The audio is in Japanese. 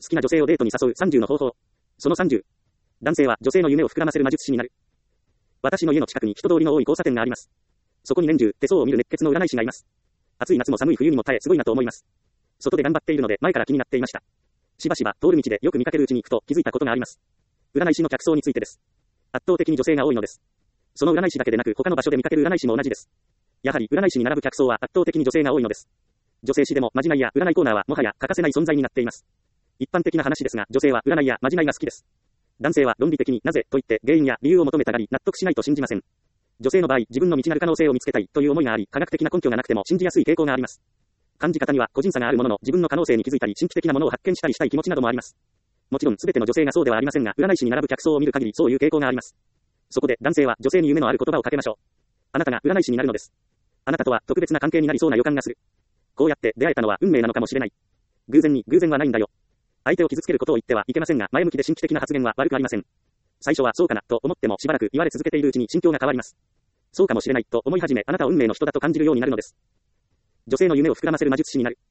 好きな女性をデートに誘う30の方法。その30。男性は女性の夢を膨らませる魔術師になる。私の家の近くに人通りの多い交差点があります。そこに年中手相を見る熱血の占い師がいます。暑い夏も寒い冬にも耐えすごいなと思います。外で頑張っているので前から気になっていました。しばしば通る道でよく見かけるうちにふと気づいたことがあります。占い師の客層についてです。圧倒的に女性が多いのです。その占い師だけでなく他の場所で見かける占い師も同じです。やはり占い師に並ぶ客層は圧倒的に女性が多いのです。女性誌でもまじないや占いコーナーはもはや欠かせない存在になっています。一般的な話ですが、女性は占いやまじないが好きです。男性は論理的になぜと言って原因や理由を求めたがり納得しないと信じません。女性の場合、自分の未知なる可能性を見つけたいという思いがあり、科学的な根拠がなくても信じやすい傾向があります。感じ方には個人差があるものの、自分の可能性に気づいたり神秘的なものを発見したりしたい気持ちなどもあります。もちろん全ての女性がそうではありませんが、占い師に並ぶ客層を見る限りそういう傾向があります。そこで男性は女性に夢のある言葉をかけましょう。あなたが占い師になるのです。あなたとは特別な関係になりそうな予感がする。こうやって出会えたのは運命なのかもしれない。偶然に偶然はないんだよ。相手を傷つけることを言ってはいけませんが、前向きで神秘的な発言は悪くありません。最初はそうかなと思ってもしばらく言われ続けているうちに心境が変わります。そうかもしれないと思い始め、あなたを運命の人だと感じるようになるのです。女性の夢を膨らませる魔術師になる。